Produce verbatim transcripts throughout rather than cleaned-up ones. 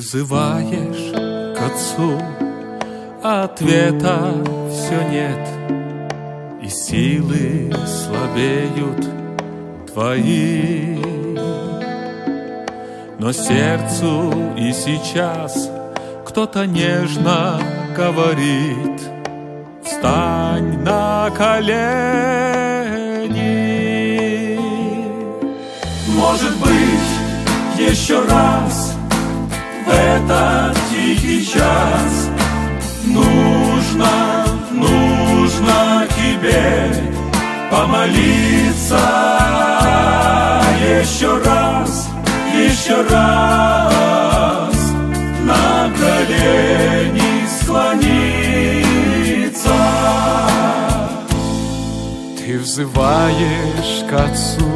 взываешь к Отцу, а ответа все нет, и силы слабеют твои. Но сердцу и сейчас кто-то нежно говорит: встань на колени. Может быть, еще раз в этот тихий час нужно, нужно тебе помолиться. Еще раз, еще раз на колени склониться. Ты взываешь к Отцу,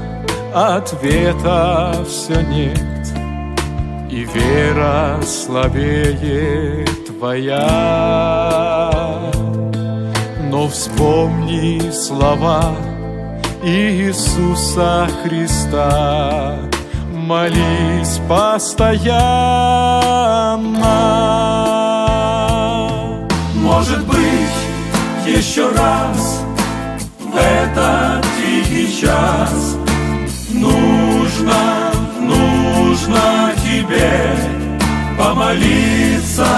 ответа все нет, и вера слабеет твоя. Но вспомни слова Иисуса Христа, молись постоянно. Может быть, еще раз в этот тихий час нужно, нужно тебе помолиться.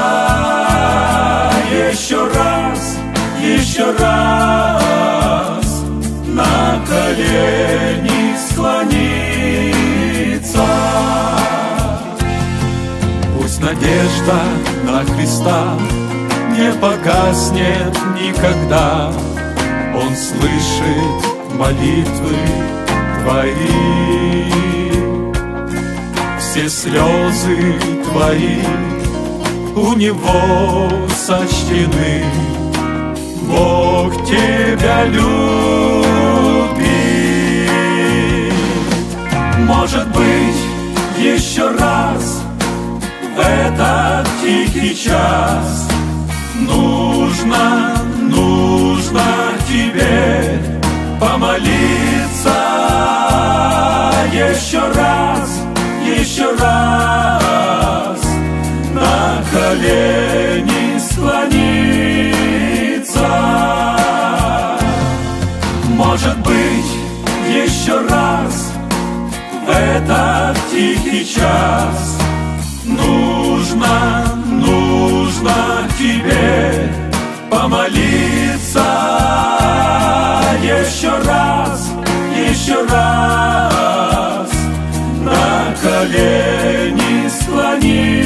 Еще раз, еще раз на колени склониться. Пусть надежда на Христа не погаснет никогда. Он слышит молитвы твои, все слезы твои у Него сочтены. Бог тебя любит. Может быть, еще раз в этот тихий час нужно, нужно тебе помолиться. Еще раз, еще раз на колени склониться. Может быть, еще раз в этот тихий час нужно, нужно тебе помолиться. Еще раз, еще раз на колени склониться.